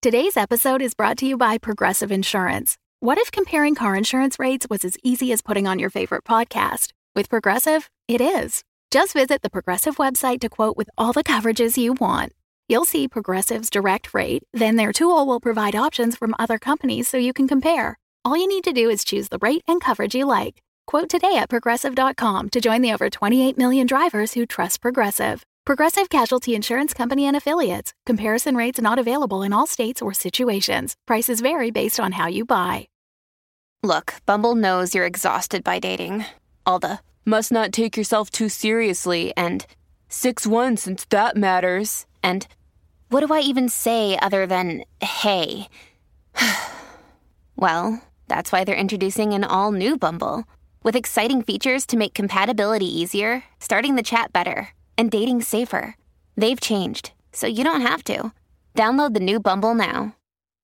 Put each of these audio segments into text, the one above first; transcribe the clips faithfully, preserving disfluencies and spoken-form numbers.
Today's episode is brought to you by Progressive Insurance. What if comparing car insurance rates was as easy as putting on your favorite podcast? With Progressive, it is. Just visit the Progressive website to quote with all the coverages you want. You'll see Progressive's direct rate, then their tool will provide options from other companies so you can compare. All you need to do is choose the rate and coverage you like. Quote today at progressive dot com to join the over twenty-eight million drivers who trust Progressive. Progressive Casualty Insurance Company and Affiliates. Comparison rates not available in all states or situations. Prices vary based on how you buy. Look, Bumble knows you're exhausted by dating. All the must not take yourself too seriously and six one since that matters. And what do I even say other than hey? Well, that's why they're introducing an all-new Bumble with exciting features to make compatibility easier, starting the chat better, and dating safer. They've changed, so you don't have to. Download the new Bumble now.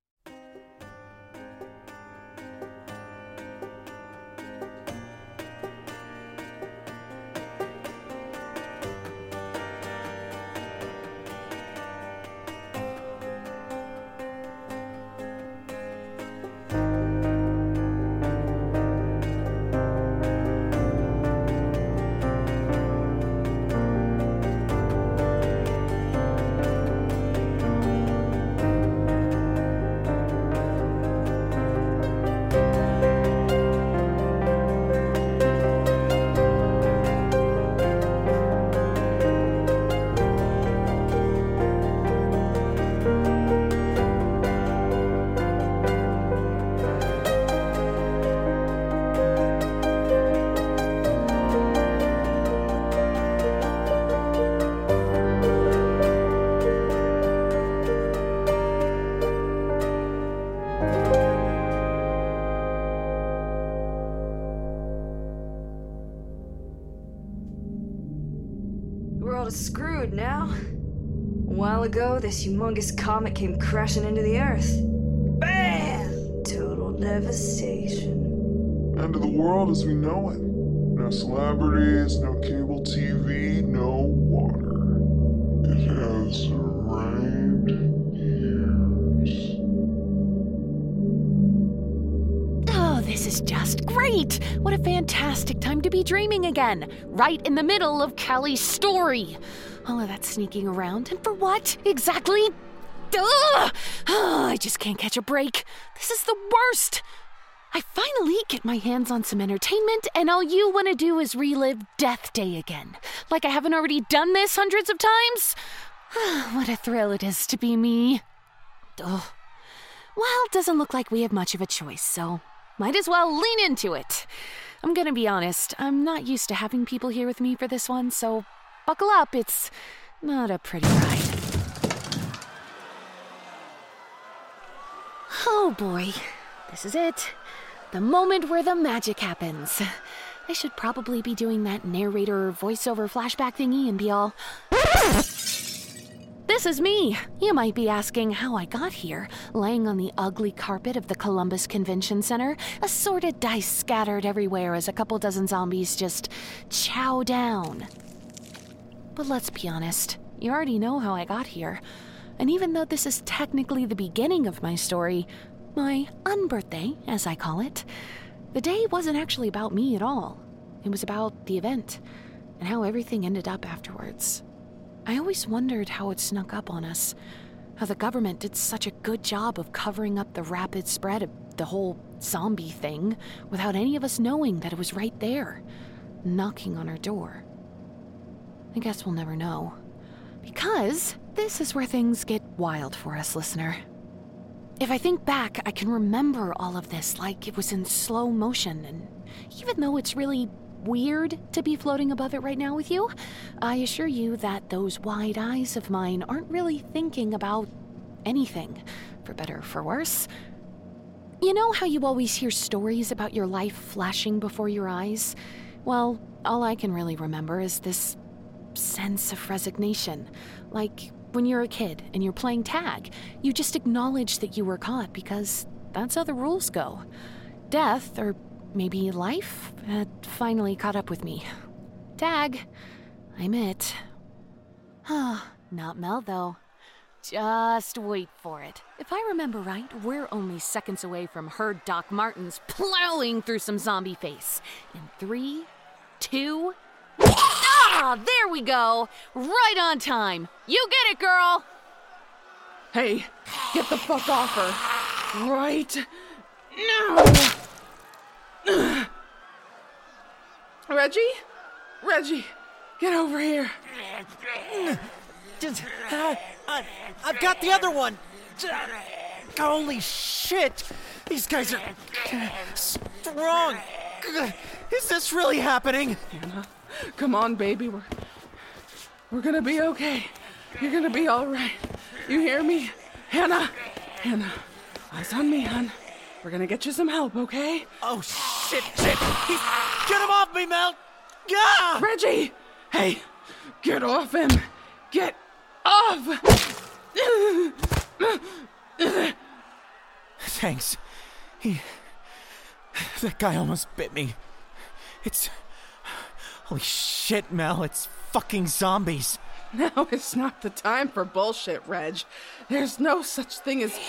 Screwed now. A while ago, this humongous comet came crashing into the Earth. Bam! Total devastation. End of the world as we know it. No celebrities, no cable T V, no water. It has rained years. Oh, this is just great! What a fantastic time to be dreaming again. Right in the middle of Callie's story. All of that sneaking around, and for what, exactly? Ugh! Oh, I just can't catch a break. This is the worst. I finally get my hands on some entertainment, and all you want to do is relive Death Day again. Like I haven't already done this hundreds of times? What a thrill it is to be me. Ugh. Well, it doesn't look like we have much of a choice, so might as well lean into it. I'm gonna be honest, I'm not used to having people here with me for this one, so buckle up, it's not a pretty ride. Oh boy, this is it. The moment where the magic happens. I should probably be doing that narrator voiceover flashback thingy and be all... This is me. You might be asking how I got here, laying on the ugly carpet of the Columbus Convention Center, assorted dice scattered everywhere as a couple dozen zombies just chow down. But let's be honest, you already know how I got here. And even though this is technically the beginning of my story, my unbirthday, as I call it, the day wasn't actually about me at all. It was about the event and how everything ended up afterwards. I always wondered how it snuck up on us, how the government did such a good job of covering up the rapid spread of the whole zombie thing without any of us knowing that it was right there, knocking on our door. I guess we'll never know, because this is where things get wild for us, listener. If I think back, I can remember all of this like it was in slow motion, and even though it's really weird to be floating above it right now with you, I assure you that those wide eyes of mine aren't really thinking about anything, for better or for worse. You know how you always hear stories about your life flashing before your eyes? Well, all I can really remember is this sense of resignation. Like when you're a kid and you're playing tag, you just acknowledge that you were caught because that's how the rules go. Death, or maybe life, had finally caught up with me. Tag, I'm it. Ah, not Mel though. Just wait for it. If I remember right, we're only seconds away from Herd Doc Martens plowing through some zombie face. In three, two... Ah, there we go! Right on time! You get it, girl! Hey, get the fuck off her! Right now! Reggie? Reggie, get over here. Just, uh, uh, I've got the other one. Holy shit! These guys are strong. Is this really happening? Hannah, come on, baby. We're, we're gonna be okay. You're gonna be all right. You hear me? Hannah! Hannah, eyes on me, hon. We're gonna get you some help, okay? Oh, shit, shit! He's, get him off me, Mel! Gah! Reggie! Hey, get off him! Get off! Thanks. He... That guy almost bit me. It's... Holy shit, Mel, it's fucking zombies. Now is not the time for bullshit, Reg. There's no such thing as...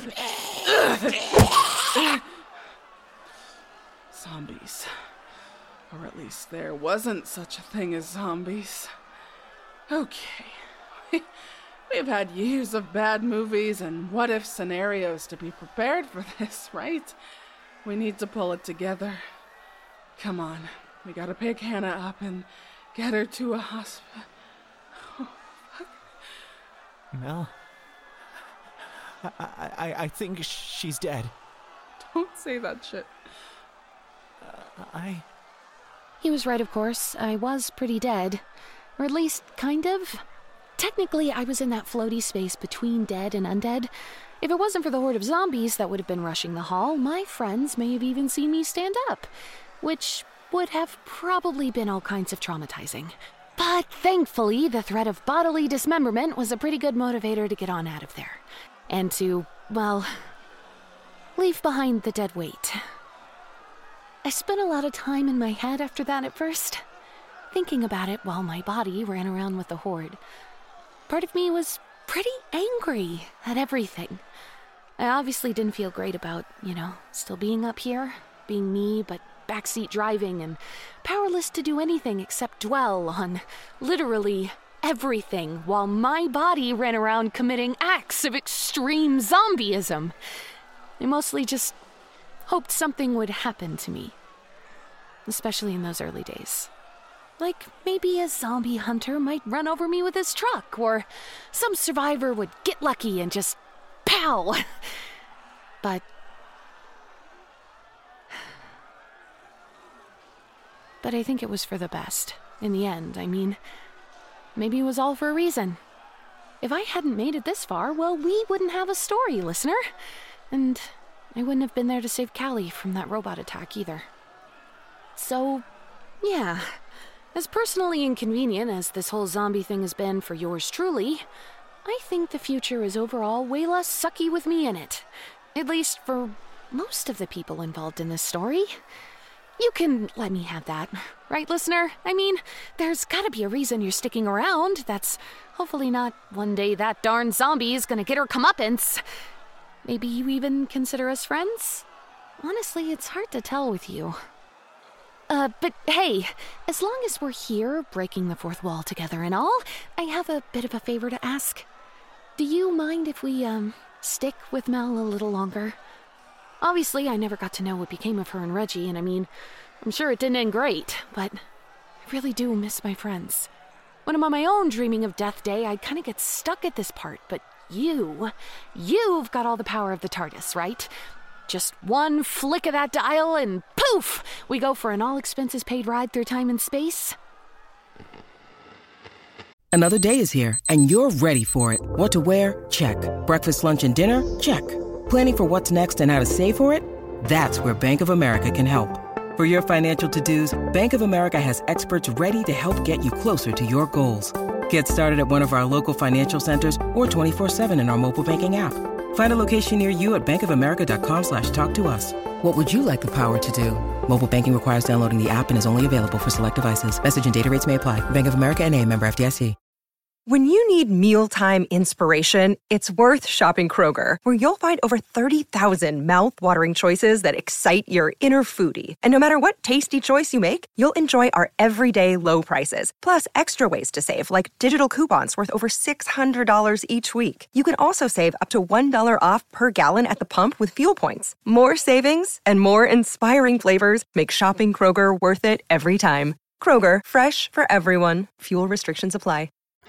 zombies. Or at least there wasn't such a thing as zombies. Okay. We've had years of bad movies and what-if scenarios to be prepared for this, right? We need to pull it together. Come on. We gotta pick Hannah up and get her to a hospital. Oh, fuck. Mel? I, I, I think she's dead. Don't say that shit. Uh, I... He was right, of course. I was pretty dead. Or at least, kind of. Technically, I was in that floaty space between dead and undead. If it wasn't for the horde of zombies that would have been rushing the hall, my friends may have even seen me stand up, which would have probably been all kinds of traumatizing. But thankfully, the threat of bodily dismemberment was a pretty good motivator to get on out of there. And to, well, leave behind the dead weight. I spent a lot of time in my head after that at first, thinking about it while my body ran around with the horde. Part of me was pretty angry at everything. I obviously didn't feel great about, you know, still being up here, being me, but backseat driving and powerless to do anything except dwell on literally everything while my body ran around committing acts of extreme zombieism. I mostly just hoped something would happen to me, especially in those early days. Like maybe a zombie hunter might run over me with his truck, or some survivor would get lucky and just pow! But... But I think it was for the best, in the end. I mean, maybe it was all for a reason. If I hadn't made it this far, well, we wouldn't have a story, listener. And I wouldn't have been there to save Callie from that robot attack either. So, yeah... As personally inconvenient as this whole zombie thing has been for yours truly, I think the future is overall way less sucky with me in it. At least for most of the people involved in this story. You can let me have that, right, listener? I mean, there's gotta be a reason you're sticking around. That's hopefully not one day that darn zombie is gonna get her comeuppance. Maybe you even consider us friends? Honestly, it's hard to tell with you. Uh, but hey, as long as we're here, breaking the fourth wall together and all, I have a bit of a favor to ask. Do you mind if we, um, stick with Mel a little longer? Obviously, I never got to know what became of her and Reggie, and I mean, I'm sure it didn't end great, but I really do miss my friends. When I'm on my own dreaming of Death Day, I kind of get stuck at this part, but you, you've got all the power of the TARDIS, right? Just one flick of that dial and poof! We go for an all-expenses-paid ride through time and space. Another day is here, and you're ready for it. What to wear? Check. Breakfast, lunch, and dinner? Check. Planning for what's next and how to save for it? That's where Bank of America can help. For your financial to-dos, Bank of America has experts ready to help get you closer to your goals. Get started at one of our local financial centers or twenty-four seven in our mobile banking app. Find a location near you at bankofamerica.com slash talk to us. What would you like the power to do? Mobile banking requires downloading the app and is only available for select devices. Message and data rates may apply. Bank of America N A, member F D I C. When you need mealtime inspiration, it's worth shopping Kroger, where you'll find over thirty thousand mouth-watering choices that excite your inner foodie. And no matter what tasty choice you make, you'll enjoy our everyday low prices, plus extra ways to save, like digital coupons worth over six hundred dollars each week. You can also save up to one dollar off per gallon at the pump with fuel points. More savings and more inspiring flavors make shopping Kroger worth it every time. Kroger, fresh for everyone. Fuel restrictions apply.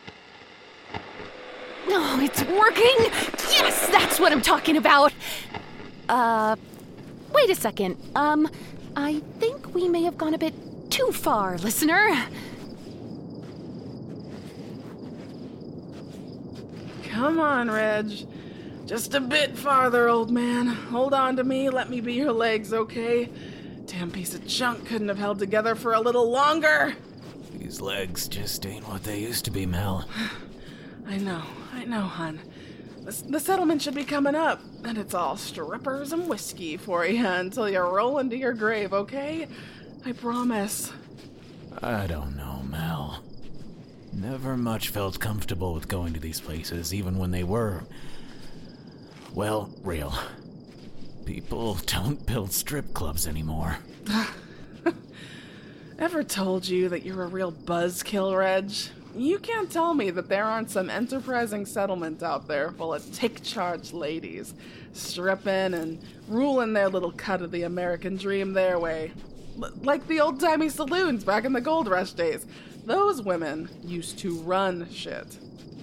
No, it's working! Yes, that's what I'm talking about! Uh, wait a second. Um, I think we may have gone a bit too far, listener. Come on, Reg. Just a bit farther, old man. Hold on to me, let me be your legs, okay? Damn piece of junk couldn't have held together for a little longer! These legs just ain't what they used to be, Mel. I know, I know, hon. The, the settlement should be coming up, and it's all strippers and whiskey for you until you roll into your grave, okay? I promise. I don't know, Mel. Never much felt comfortable with going to these places, even when they were, well, real. People don't build strip clubs anymore. Ever told you that you're a real buzzkill, Reg? You can't tell me that there aren't some enterprising settlement out there full of take-charge ladies, stripping and ruling their little cut of the American dream their way. L- like the old-timey saloons back in the gold rush days. Those women used to run shit.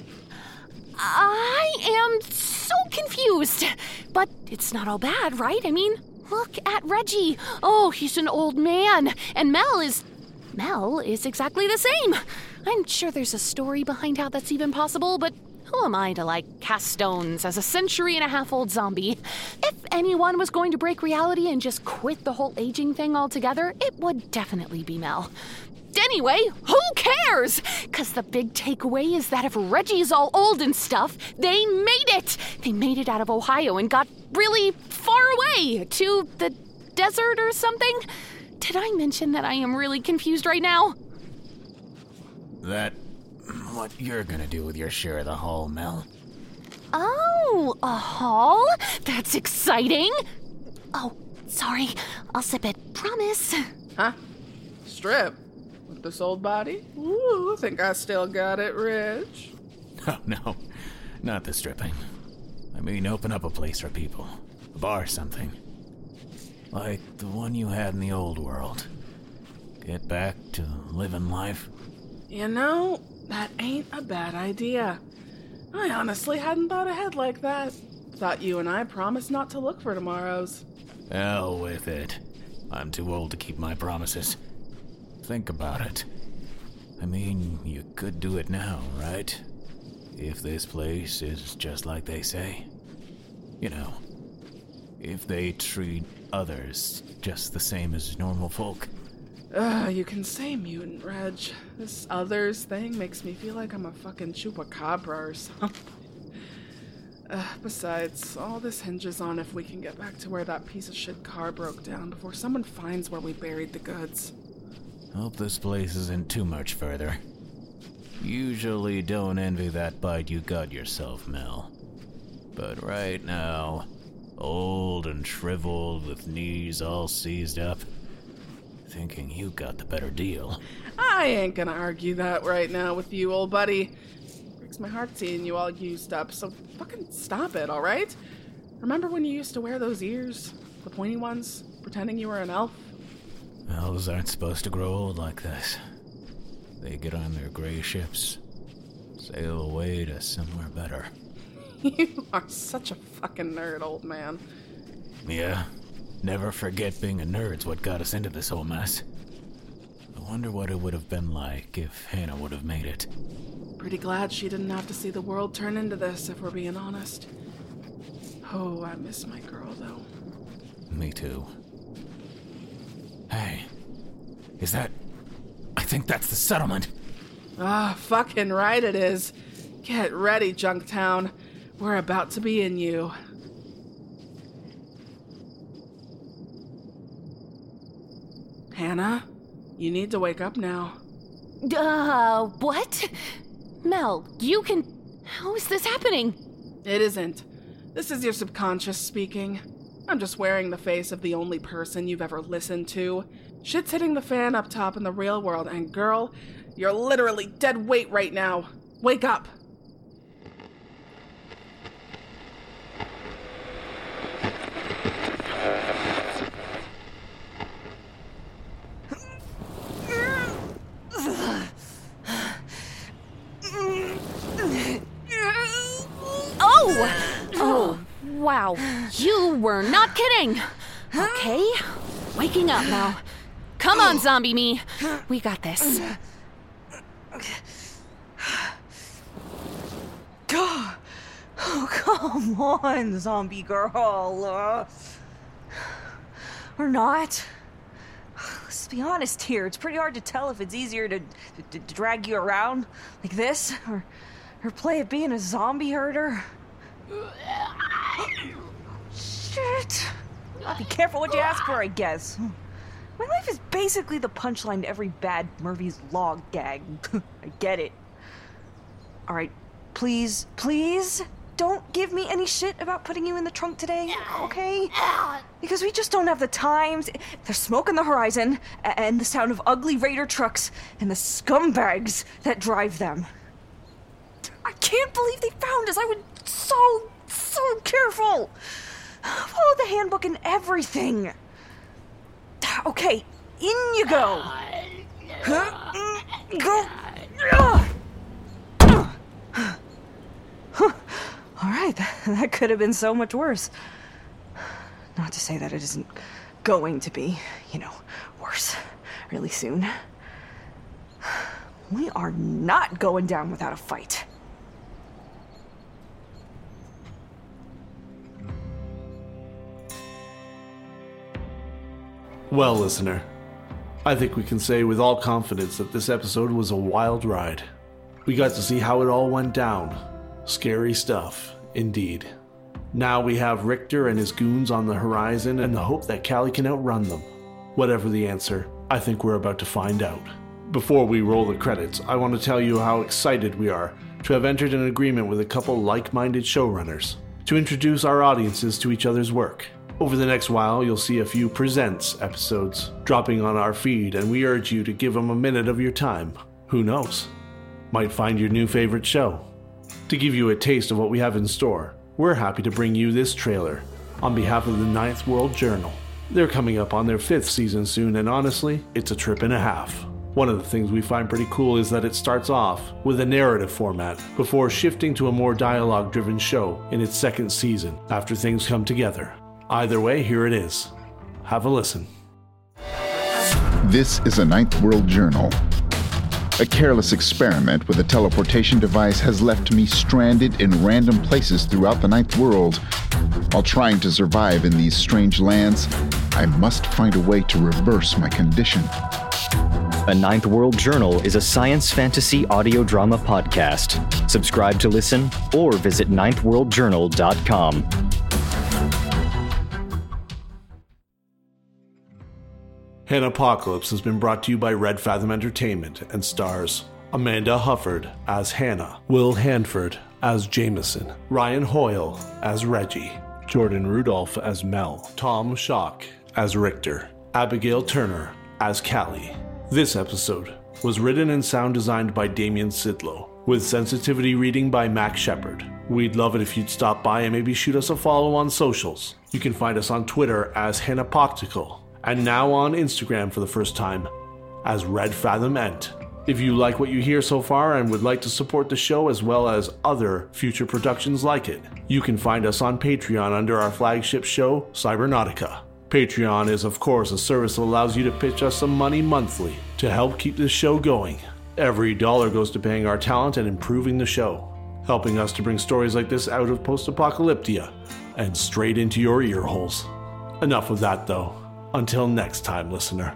I am so confused. But it's not all bad, right? I mean, look at Reggie. Oh, he's an old man. And Mel is... Mel is exactly the same. I'm sure there's a story behind how that's even possible, but who am I to, like, cast stones as a century and a half old zombie? If anyone was going to break reality and just quit the whole aging thing altogether, it would definitely be Mel. Anyway, who cares? Because the big takeaway is that if Reggie's all old and stuff, they made it! They made it out of Ohio and got really far away to the desert or something. Did I mention that I am really confused right now? That... what you're gonna do with your share of the haul, Mel. Oh, a haul? That's exciting. Oh, sorry. I'll sip it. Promise. Huh? Strip? With this old body? Ooh, think I still got it, Reg. Oh, no. Not the stripping. I mean, open up a place for people. A bar or something. Like the one you had in the old world. Get back to living life. You know, that ain't a bad idea. I honestly hadn't thought ahead like that. Thought you and I promised not to look for tomorrows. Hell with it. I'm too old to keep my promises. Think about it. I mean, you could do it now, right? If this place is just like they say. You know, if they treat others just the same as normal folk. Ugh, you can say mutant, Reg. This others thing makes me feel like I'm a fucking chupacabra or something. Uh, besides, all this hinges on if we can get back to where that piece of shit car broke down before someone finds where we buried the goods. Hope this place isn't too much further. Usually don't envy that bite you got yourself, Mel. But right now, old and shriveled with knees all seized up, thinking you got the better deal. I ain't gonna argue that right now with you, old buddy. Breaks my heart seeing you all used up, so fucking stop it, alright? Remember when you used to wear those ears? The pointy ones? Pretending you were an elf? Elves aren't supposed to grow old like this. They get on their gray ships, sail away to somewhere better. You are such a fucking nerd, old man. Yeah, never forget being a nerd's what got us into this whole mess. I wonder what it would have been like if Hannah would have made it. Pretty glad she didn't have to see the world turn into this, if we're being honest. Oh, I miss my girl, though. Me too. Hey, is that... I think that's the settlement. Ah, fucking right it is. Get ready, Junktown. We're about to be in you. Hannah, you need to wake up now. Uh, what? Mel, you can... How is this happening? It isn't. This is your subconscious speaking. I'm just wearing the face of the only person you've ever listened to. Shit's hitting the fan up top in the real world, and girl, you're literally dead weight right now. Wake up. Oh! Oh, wow. You were not kidding. Okay, waking up now. Come on, zombie me. We got this. God. Oh, come on, zombie girl. Uh, or not. Let's be honest here. It's pretty hard to tell if it's easier to, to, to drag you around like this or, or play at being a zombie herder. Shit. I'll be careful what you ask for, I guess. My life is basically the punchline to every bad Murphy's Law gag. I get it. All right, please, please don't give me any shit about putting you in the trunk today, okay? Because we just don't have the time. There's smoke on the horizon, and the sound of ugly raider trucks and the scumbags that drive them. I can't believe they found us. I was so, so careful. Follow the handbook and everything. Okay, in you go. Huh? Go. All right, that could have been so much worse. Not to say that it isn't going to be, you know, worse really soon. We are not going down without a fight. Well, listener, I think we can say with all confidence that this episode was a wild ride. We got to see how it all went down. Scary stuff, indeed. Now we have Richter and his goons on the horizon and the hope that Callie can outrun them. Whatever the answer, I think we're about to find out. Before we roll the credits, I want to tell you how excited we are to have entered an agreement with a couple like-minded showrunners to introduce our audiences to each other's work. Over the next while, you'll see a few Presents episodes dropping on our feed, and we urge you to give them a minute of your time. Who knows? Might find your new favorite show. To give you a taste of what we have in store, we're happy to bring you this trailer on behalf of the Ninth World Journal. They're coming up on their fifth season soon, and honestly, it's a trip and a half. One of the things we find pretty cool is that it starts off with a narrative format before shifting to a more dialogue-driven show in its second season after things come together. Either way, here it is. Have a listen. This is a Ninth World Journal. A careless experiment with a teleportation device has left me stranded in random places throughout the Ninth World. While trying to survive in these strange lands, I must find a way to reverse my condition. A Ninth World Journal is a science fantasy audio drama podcast. Subscribe to listen or visit ninth world journal dot com. Hannahpocalypse has been brought to you by Red Fathom Entertainment and stars Amanda Hufford as Hannah, Will Hanford as Jameson, Ryan Hoyle as Reggie, Jordan Rudolph as Mel, Tom Schock as Richter, Abigail Turner as Callie. This episode was written and sound designed by Damien Sidlow, with sensitivity reading by Mac Shepard. We'd love it if you'd stop by and maybe shoot us a follow on socials. You can find us on Twitter as Hannahpoctical, and now on Instagram for the first time as Red Fathom Ent. If you like what you hear so far and would like to support the show as well as other future productions like it, you can find us on Patreon under our flagship show, Cybernautica. Patreon is of course a service that allows you to pitch us some money monthly to help keep this show going. Every dollar goes to paying our talent and improving the show, helping us to bring stories like this out of post-apocalyptia and straight into your ear holes. Enough of that though. Until next time, listener.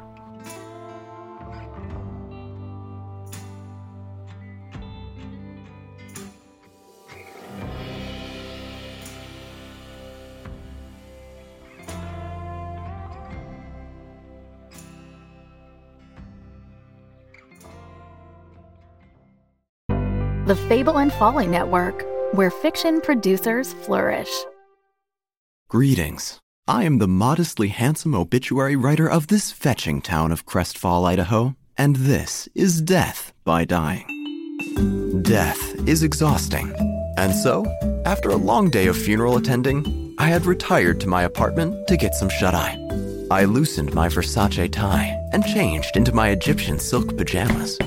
the Fable and Folly Network, where fiction producers flourish. Greetings. I am the modestly handsome obituary writer of this fetching town of Crestfall, Idaho, and this is Death by Dying. Death is exhausting, and so, after a long day of funeral attending, I had retired to my apartment to get some shut-eye. I loosened my Versace tie and changed into my Egyptian silk pajamas.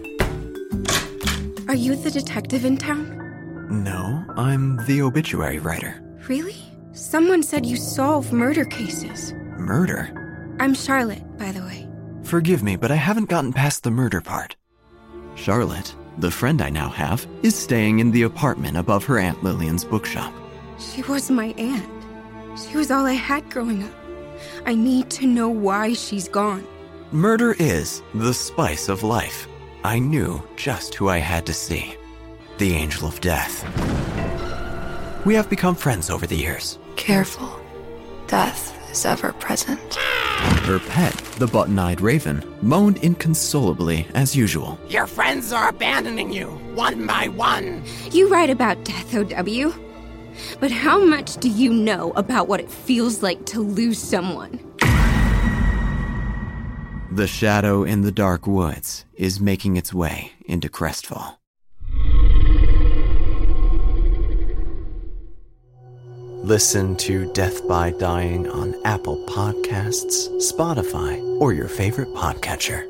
Are you the detective in town? No, I'm the obituary writer. Really? Someone said you solve murder cases. Murder? I'm Charlotte, by the way. Forgive me, but I haven't gotten past the murder part. Charlotte, the friend I now have, is staying in the apartment above her Aunt Lillian's bookshop. She was my aunt. She was all I had growing up. I need to know why she's gone. Murder is the spice of life. I knew just who I had to see. The Angel of Death. We have become friends over the years. Careful. Death is ever present. Her pet, the button-eyed raven, moaned inconsolably as usual. Your friends are abandoning you, one by one. You write about death, O W. But how much do you know about what it feels like to lose someone? The shadow in the dark woods is making its way into Crestfall. Listen to Death by Dying on Apple Podcasts, Spotify, or your favorite podcatcher.